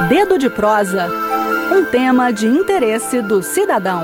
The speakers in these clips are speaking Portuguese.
Dedo de Prosa, um tema de interesse do cidadão.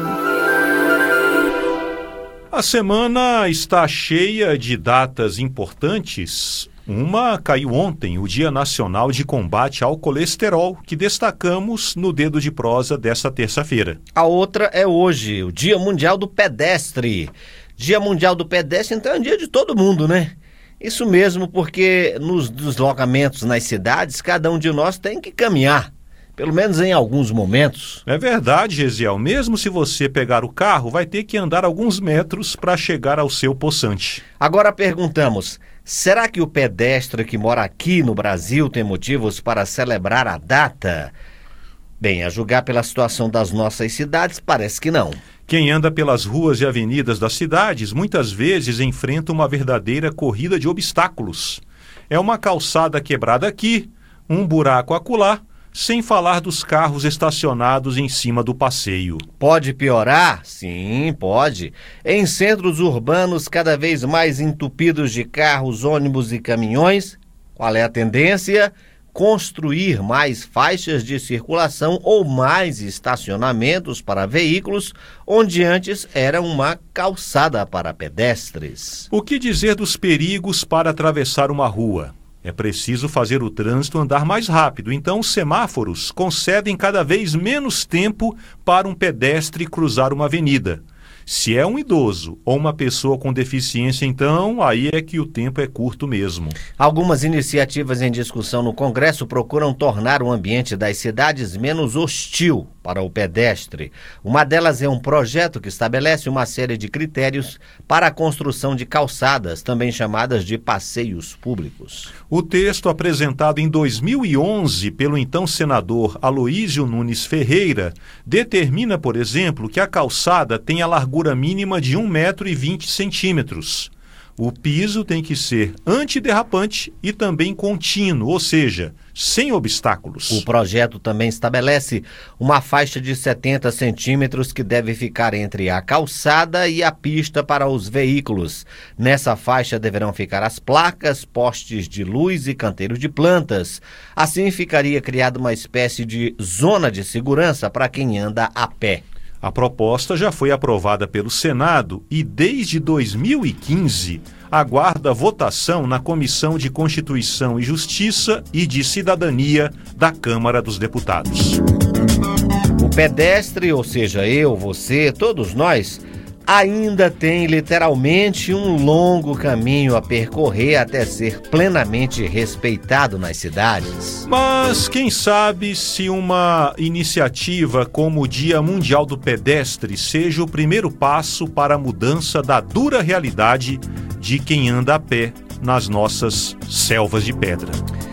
A semana está cheia de datas importantes. Uma caiu ontem, o Dia Nacional de Combate ao Colesterol, que destacamos no Dedo de Prosa desta terça-feira. A outra é hoje, o Dia Mundial do Pedestre. Dia Mundial do Pedestre, então é um dia de todo mundo, né? Isso mesmo, porque nos deslocamentos nas cidades, cada um de nós tem que caminhar, pelo menos em alguns momentos. É verdade, Gesiel. Mesmo se você pegar o carro, vai ter que andar alguns metros para chegar ao seu poçante. Agora perguntamos, será que o pedestre que mora aqui no Brasil tem motivos para celebrar a data? Bem, a julgar pela situação das nossas cidades, parece que não. Quem anda pelas ruas e avenidas das cidades muitas vezes enfrenta uma verdadeira corrida de obstáculos. É uma calçada quebrada aqui, um buraco acolá, sem falar dos carros estacionados em cima do passeio. Pode piorar? Sim, pode. Em centros urbanos cada vez mais entupidos de carros, ônibus e caminhões, qual é a tendência? Construir mais faixas de circulação ou mais estacionamentos para veículos, onde antes era uma calçada para pedestres. O que dizer dos perigos para atravessar uma rua? É preciso fazer o trânsito andar mais rápido, então os semáforos concedem cada vez menos tempo para um pedestre cruzar uma avenida. Se é um idoso ou uma pessoa com deficiência, então, aí é que o tempo é curto mesmo. Algumas iniciativas em discussão no Congresso procuram tornar o ambiente das cidades menos hostil para o pedestre. Uma delas é um projeto que estabelece uma série de critérios para a construção de calçadas, também chamadas de passeios públicos. O texto apresentado em 2011 pelo então senador Aloísio Nunes Ferreira determina, por exemplo, que a calçada tenha largura mínima de 1,20 m. O piso tem que ser antiderrapante e também contínuo, ou seja, sem obstáculos. O projeto também estabelece uma faixa de 70 centímetros que deve ficar entre a calçada e a pista para os veículos. Nessa faixa deverão ficar as placas, postes de luz e canteiros de plantas. Assim ficaria criada uma espécie de zona de segurança para quem anda a pé. A proposta já foi aprovada pelo Senado e, desde 2015, aguarda votação na Comissão de Constituição e Justiça e de Cidadania da Câmara dos Deputados. O pedestre, ou seja, eu, você, todos nós, ainda tem literalmente um longo caminho a percorrer até ser plenamente respeitado nas cidades. Mas quem sabe se uma iniciativa como o Dia Mundial do Pedestre seja o primeiro passo para a mudança da dura realidade de quem anda a pé nas nossas selvas de pedra.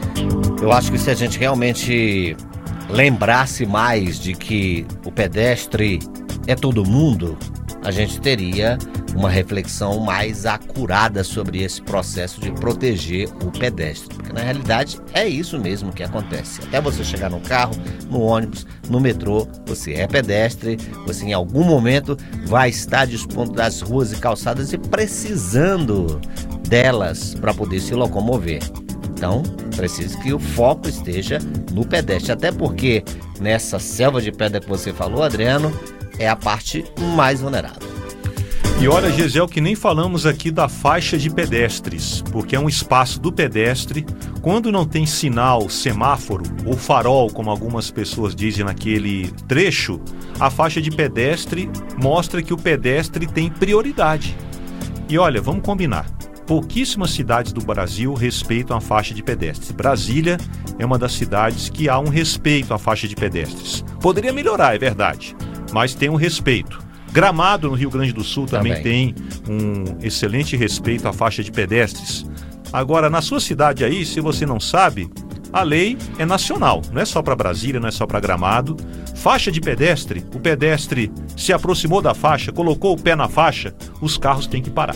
Eu acho que se a gente realmente lembrasse mais de que o pedestre é todo mundo, a gente teria uma reflexão mais acurada sobre esse processo de proteger o pedestre. Porque na realidade é isso mesmo que acontece. Até você chegar no carro, no ônibus, no metrô, você é pedestre, você em algum momento vai estar dispondo das ruas e calçadas e precisando delas para poder se locomover. Então, precisa que o foco esteja no pedestre. Até porque nessa selva de pedra que você falou, Adriano, é a parte mais vulnerável. E olha, Gesiel, que nem falamos aqui da faixa de pedestres, porque é um espaço do pedestre. Quando não tem sinal, semáforo ou farol, como algumas pessoas dizem naquele trecho, a faixa de pedestre mostra que o pedestre tem prioridade. E olha, vamos combinar. Pouquíssimas cidades do Brasil respeitam a faixa de pedestres. Brasília é uma das cidades que há um respeito à faixa de pedestres. Poderia melhorar, é verdade, mas tem um respeito. Gramado, no Rio Grande do Sul, também tem um excelente respeito à faixa de pedestres. Agora, na sua cidade aí, se você não sabe, a lei é nacional. Não é só para Brasília, não é só para Gramado. Faixa de pedestre, o pedestre se aproximou da faixa, colocou o pé na faixa, os carros têm que parar.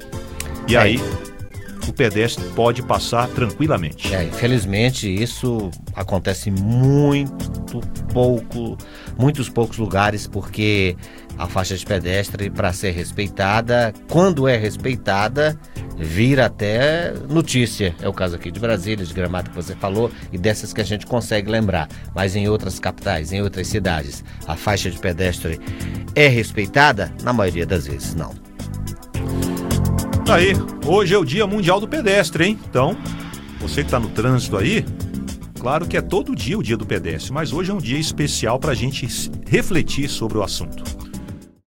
E aí, o pedestre pode passar tranquilamente. Infelizmente, isso acontece muito muitos poucos lugares, porque a faixa de pedestre, para ser respeitada, quando é respeitada, vira até notícia. É o caso aqui de Brasília, de Gramado que você falou, e dessas que a gente consegue lembrar. Mas em outras capitais, em outras cidades, a faixa de pedestre é respeitada? Na maioria das vezes, não. Aí, hoje é o Dia Mundial do Pedestre, hein? Então, você que está no trânsito aí, claro que é todo dia o Dia do Pedestre, mas hoje é um dia especial para a gente refletir sobre o assunto.